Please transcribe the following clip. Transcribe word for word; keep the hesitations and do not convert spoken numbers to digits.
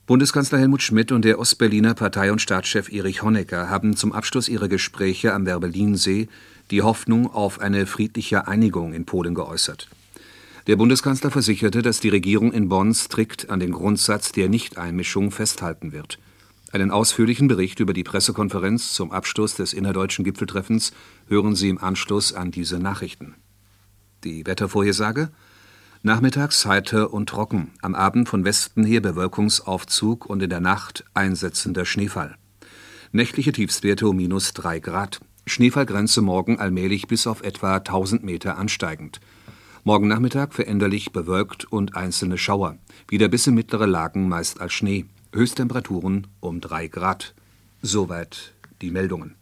Bundeskanzler Helmut Schmidt und der Ostberliner Partei- und Staatschef Erich Honecker haben zum Abschluss ihrer Gespräche am Werbellinsee die Hoffnung auf eine friedliche Einigung in Polen geäußert. Der Bundeskanzler versicherte, dass die Regierung in Bonn strikt an den Grundsatz der Nichteinmischung festhalten wird. Einen ausführlichen Bericht über die Pressekonferenz zum Abschluss des innerdeutschen Gipfeltreffens hören Sie im Anschluss an diese Nachrichten. Die Wettervorhersage: Nachmittags heiter und trocken, am Abend von Westen her Bewölkungsaufzug und in der Nacht einsetzender Schneefall. Nächtliche Tiefstwerte um minus drei Grad. Schneefallgrenze morgen allmählich bis auf etwa tausend Meter ansteigend. Morgen Nachmittag veränderlich bewölkt und einzelne Schauer. Wieder bis in mittlere Lagen meist als Schnee. Höchsttemperaturen um drei Grad. Soweit die Meldungen.